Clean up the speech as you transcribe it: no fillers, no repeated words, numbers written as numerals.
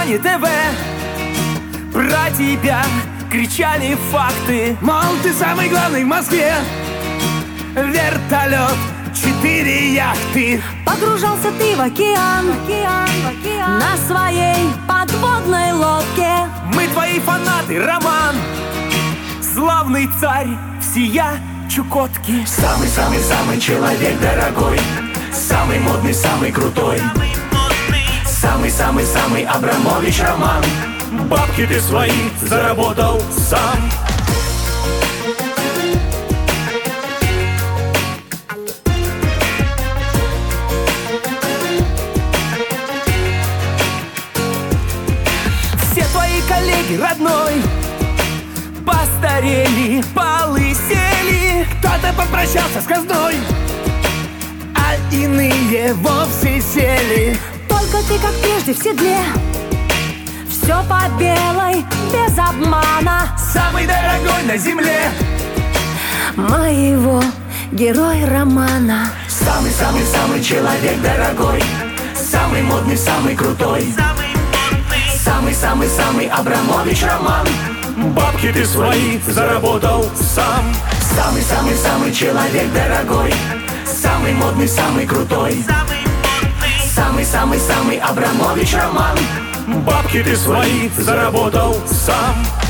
экране ТВ про тебя кричали факты. Мол, ты самый главный в Москве. Вертолет, 4 яхты. Погружался ты в океан, на своей подводной лодке. Мы твои фанаты, Роман, славный царь всея Чукотки. Самый-самый-самый человек дорогой, самый модный, самый крутой, самый-самый-самый Абрамович Роман. Бабки ты свои заработал сам. Все твои коллеги, родной, постарели, полысели. Кто-то попрощался с казной, а иные вовсе сели. Только ты, как прежде, в седле, все по белой, без обмана. Самый дорогой на земле, Моего герой романа. Самый-самый-самый человек дорогой, самый модный, самый крутой, самый-самый-самый Абрамович Роман. Бабки ты свои заработал сам. Самый-самый-самый человек дорогой, самый модный, самый крутой, самый-самый-самый Абрамович Роман. Бабки ты свои заработал сам.